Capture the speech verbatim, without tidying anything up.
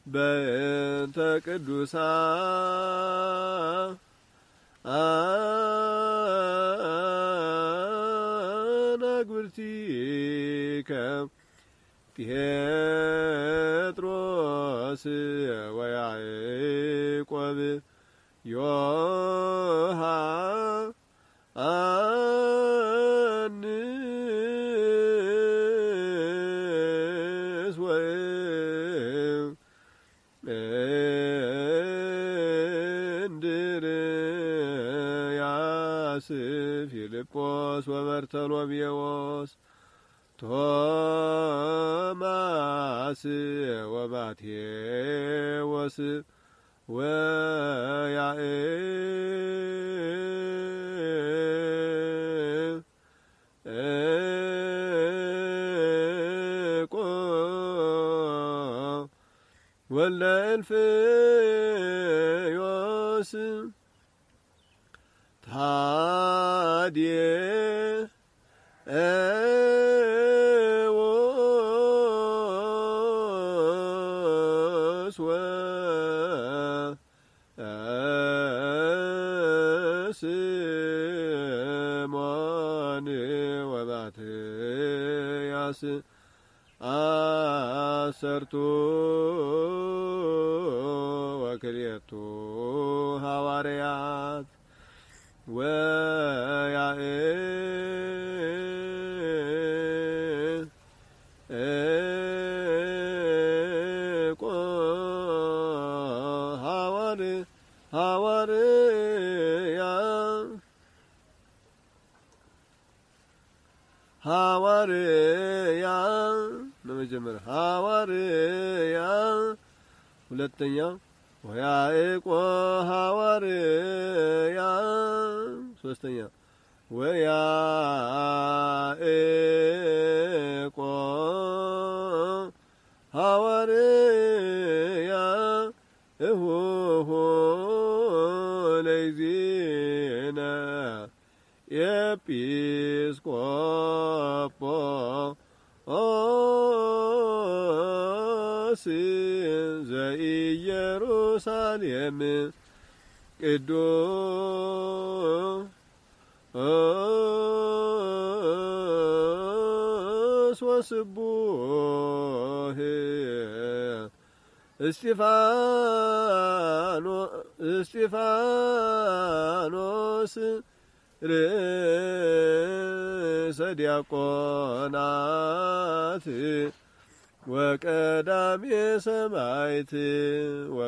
በእንተ ቅዱሳን አግብርቲከ ጴጥሮስ ወያዕቆብ ዮሐንስ ወእንድርያስ ፊልጶስ ወበርተሎሜዎስ ቶማስ ወማቴዎስ ወያዕቆብ ወልደ እልፍዮስ ታዴዎስ ወስምዖን ወማትያስ አሰርቱ ወክልኤቱ ሐዋርያት ወያዕቆብ ሐዋርያ ሐዋርያ ለመጀመሪያ ሐዋርያ ሁለተኛ ወያዕቆብ ሐዋርያ ሶስተኛ ወያዕቆብ ሐዋርያ እሁሁ ለእግዚእነ ኤጲስቆጶስ ዘኢየሩሳሌም ቅዱስ ወስቡሕ እስጢፋኖስ ርእሰ ዲያቆናት ወቀዳሜ ሰማዕት